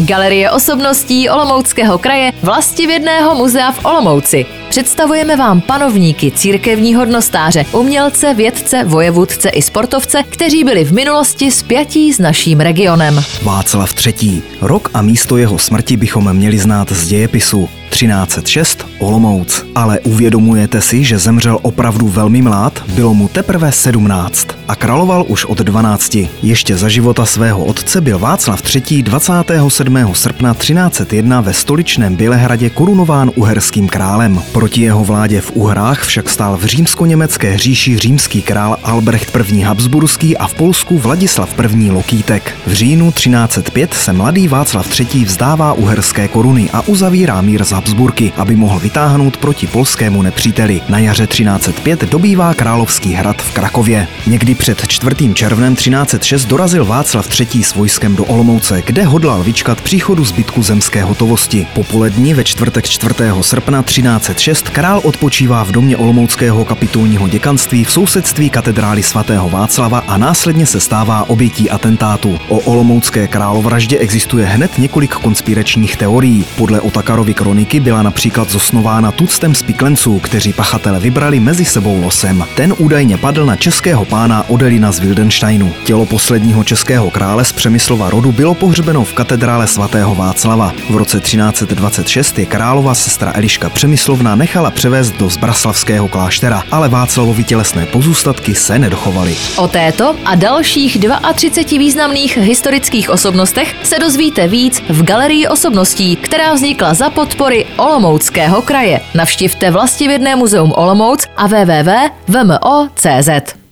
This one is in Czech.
Galerie osobností Olomouckého kraje Vlastivědného muzea v Olomouci. Představujeme vám panovníky, církevní hodnostáře, umělce, vědce, vojevůdce i sportovce, kteří byli v minulosti spjatí s naším regionem. Václav III. Rok a místo jeho smrti bychom měli znát z dějepisu. 1306 Olomouc. Ale uvědomujete si, že zemřel opravdu velmi mlád? Bylo mu teprve 17 a královal už od 12. Ještě za života svého otce byl Václav III. 27. srpna 1301 ve stoličném Bělehradě korunován uherským králem. Proti jeho vládě v Uhrách však stál v římsko-německé říši římský král Albrecht I. Habsburský a v Polsku Vladislav I. Lokýtek. V říjnu 1305 se mladý Václav III. Vzdává uherské koruny a uzavírá mír s Habsburky, aby mohl vytáhnout proti polskému nepříteli. Na jaře 1305 dobývá Královský hrad v Krakově. Někdy před 4. červnem 1306 dorazil Václav III. S vojskem do Olomouce, kde hodlal vyčkat příchodu zbytku zemské hotovosti. Popolední ve čtvrtek 4. srpna 1306 král odpočívá v domě olomouckého kapitulního děkanství v sousedství katedrály svatého Václava a následně se stává obětí atentátu. O olomoucké královraždě existuje hned několik konspiračních teorií. Podle Otakarovy kroniky byla například zosnována tuctem spiklenců, kteří pachatele vybrali mezi sebou losem. Ten údajně padl na českého pána Odelina z Wildensteinu. Tělo posledního českého krále z Přemyslova rodu bylo pohřbeno v katedrále svatého Václava. V roce 1326 je králova sestra Eliška Přemyslovna nechala převést do Zbraslavského kláštera, ale Václavovi tělesné pozůstatky se nedochovaly. O této a dalších 32 významných historických osobnostech se dozvíte víc v Galerii osobností, která vznikla za podpory Olomouckého kraje. Navštivte Vlastivědné muzeum Olomouc a www.vmo.cz.